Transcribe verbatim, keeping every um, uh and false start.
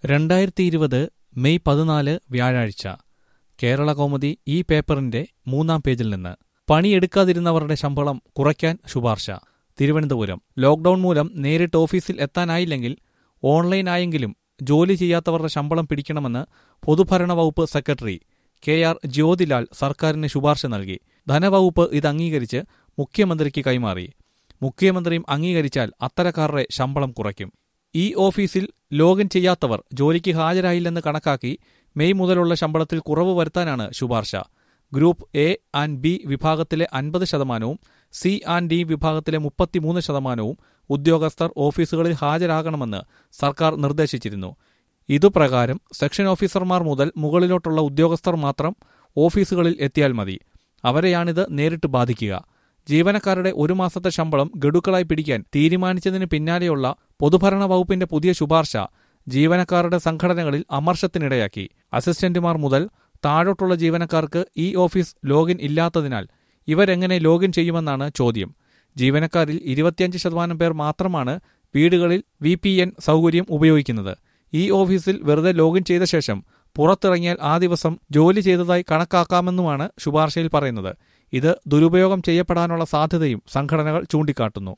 രണ്ടായിരത്തി ഇരുപത് മെയ് പതിനാല് വ്യാഴാഴ്ച കേരള കൗമുദി ഈ പേപ്പറിന്റെ മൂന്നാം പേജിൽ നിന്ന് പണിയെടുക്കാതിരുന്നവരുടെ ശമ്പളം കുറയ്ക്കാൻ ശുപാർശ. തിരുവനന്തപുരം. ലോക്ഡൌൺ മൂലം നേരിട്ട് ഓഫീസിൽ എത്താനായില്ലെങ്കിൽ ഓൺലൈനായെങ്കിലും ജോലി ചെയ്യാത്തവരുടെ ശമ്പളം പിടിക്കണമെന്ന് പൊതുഭരണ വകുപ്പ് സെക്രട്ടറി കെ ആർ ജ്യോതിലാൽ സർക്കാരിന് ശുപാർശ നൽകി. ധനവകുപ്പ് ഇത് അംഗീകരിച്ച് മുഖ്യമന്ത്രിക്ക് കൈമാറി. മുഖ്യമന്ത്രിയും അംഗീകരിച്ചാൽ അത്തരക്കാരുടെ ശമ്പളം കുറയ്ക്കും. ഈ ഓഫീസിൽ ലോഗിൻ ചെയ്യാത്തവർ ജോലിക്ക് ഹാജരായില്ലെന്ന് കണക്കാക്കി മെയ് മുതലുള്ള ശമ്പളത്തിൽ കുറവ് വരുത്താനാണ് ശുപാർശ. ഗ്രൂപ്പ് എ ആൻഡ് ബി വിഭാഗത്തിലെ അൻപത് ശതമാനവും സി ആൻഡ് ഡി വിഭാഗത്തിലെ മുപ്പത്തിമൂന്ന് ശതമാനവും ഉദ്യോഗസ്ഥർ ഓഫീസുകളിൽ ഹാജരാകണമെന്ന് സർക്കാർ നിർദ്ദേശിച്ചിരുന്നു. ഇതുപ്രകാരം സെക്ഷൻ ഓഫീസർമാർ മുതൽ മുകളിലോട്ടുള്ള ഉദ്യോഗസ്ഥർ മാത്രം ഓഫീസുകളിൽ എത്തിയാൽ മതി. അവരെയാണിത് നേരിട്ട് ബാധിക്കുക. ജീവനക്കാരുടെ ഒരു മാസത്തെ ശമ്പളം ഗഡുക്കളായി പിടിക്കാൻ തീരുമാനിച്ചതിന് പിന്നാലെയുള്ള പൊതുഭരണ വകുപ്പിന്റെ പുതിയ ശുപാർശ ജീവനക്കാരുടെ സംഘടനകളിൽ അമർഷത്തിനിടയാക്കി. അസിസ്റ്റന്റുമാർ മുതൽ താഴോട്ടുള്ള ജീവനക്കാർക്ക് ഈ ഓഫീസ് ലോഗിൻ ഇല്ലാത്തതിനാൽ ഇവരെങ്ങനെ ലോഗിൻ ചെയ്യുമെന്നാണ് ചോദ്യം. ജീവനക്കാരിൽ ഇരുപത്തിയഞ്ച് ശതമാനം പേർ മാത്രമാണ് വീടുകളിൽ വി പി എൻ സൗകര്യം ഉപയോഗിക്കുന്നത്. ഈ ഓഫീസിൽ വെറുതെ ലോഗിൻ ചെയ്ത ശേഷം പുറത്തിറങ്ങിയാൽ ആ ദിവസം ജോലി ചെയ്തതായി കണക്കാക്കാമെന്നുമാണ് ശുപാർശയിൽ പറയുന്നത്. ഇത് ദുരുപയോഗം ചെയ്യപ്പെടാനുള്ള സാധ്യതയും സംഘടനകൾ ചൂണ്ടിക്കാട്ടുന്നു.